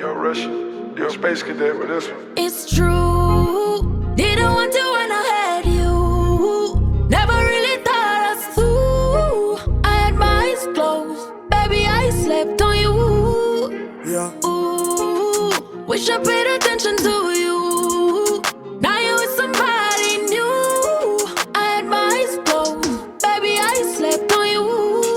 Yo, Russian, yo, Space Cadet with this one. It's true, didn't want to when I had you. Never really thought us through. I had my eyes closed, baby, I slept on you. Yeah. Ooh, wish I paid attention to you. Now you with somebody new. I had my eyes closed, baby, I slept on you.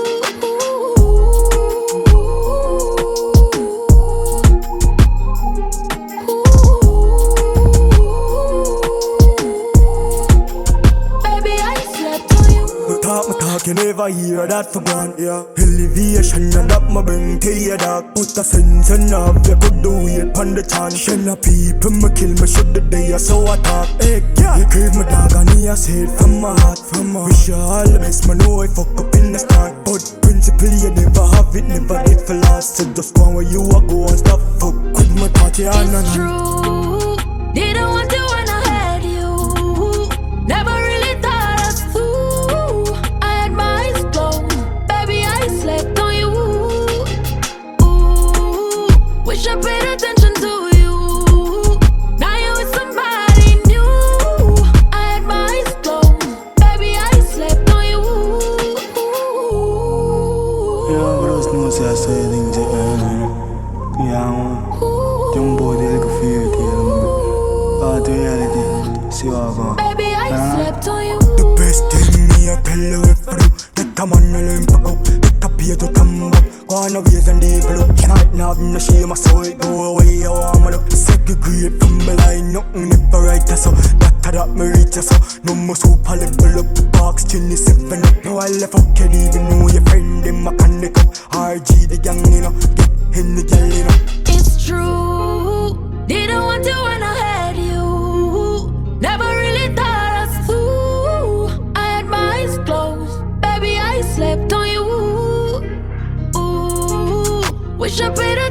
You never hear that for gone, yeah. Elevation and that my bring to your dog. Put a sense in of you could do it on the chance. Shell of people me kill me should the day I saw a talk. Hey, yeah. You crave my dog and he said from my heart, from my wish you all the best, man, know I fuck up in the start. But principle you never have it, never did for last. So just go where you are, go and stop fuck with my thought, yeah. It's true, didn't want to when I had you. Never really thought us through. I had my eyes closed, baby, I slept on you. Ooh, wish I paid attention to you. Now you with somebody new. I had my eyes closed, baby, I slept on you. Yeah, but those know say I say things that yeah, man. Young boy, they look for you, the reality, see what I got. Baby, I slept on you. The best thing me I tell you if you do. Take a man and learn back out. Take a pay to come back. Go on a ways and develop. Can't have no shame, so it go away. I want me to segregate from my line. Nothing never right, so that me reach, so no more super level up. Box chinny 7 up. No, I left fuck you even know your friend. Them I can make up. RG the gang, you know. Get in the girl, you know. It's true, didn't want to when I had you. Never really thought us through. I had my eyes closed, baby, I slept on you. Ooh, wish I paid